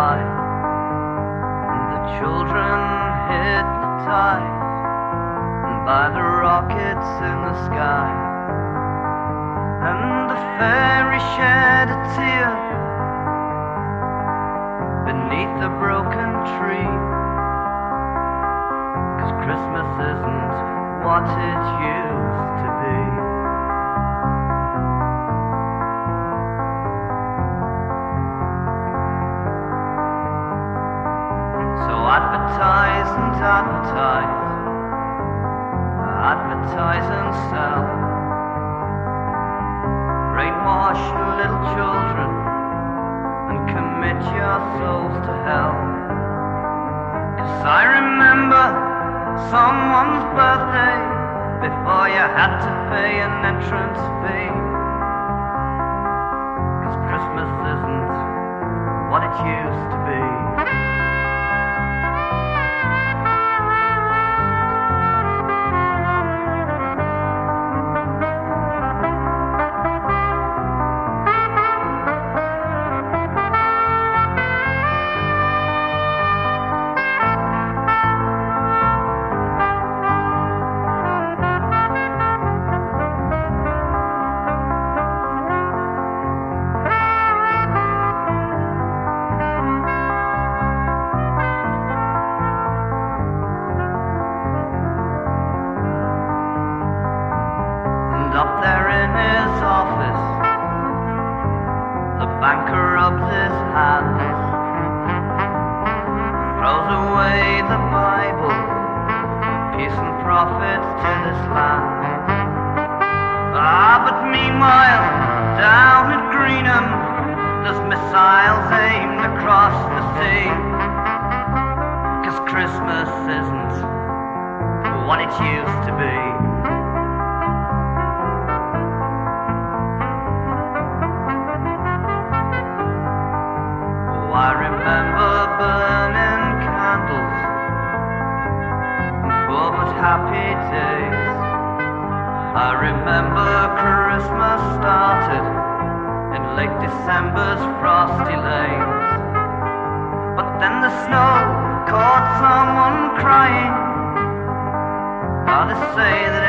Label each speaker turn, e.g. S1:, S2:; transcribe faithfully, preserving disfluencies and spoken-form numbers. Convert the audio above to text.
S1: high, and the children hypnotized by the rockets in the sky. And the fairy shed a tear beneath a broken tree, 'cause Christmas isn't what it used to be. So advertise and advertise, advertise and sell, brainwash little children and commit your souls to hell. 'Cause I remember someone's birthday before you had to pay an entrance fee. 'Cause Christmas isn't what it used to be. Up there in his office, the banker rubs his hands, throws away the Bible, peace and profits to this land. Ah, but meanwhile, down at Greenham, there's missiles aimed across the sea. 'Cause Christmas isn't what it used to be. I remember burning candles and poor but happy days. I remember Christmas started in late December's frosty lanes. But then the snow caught someone crying. Oh, they say that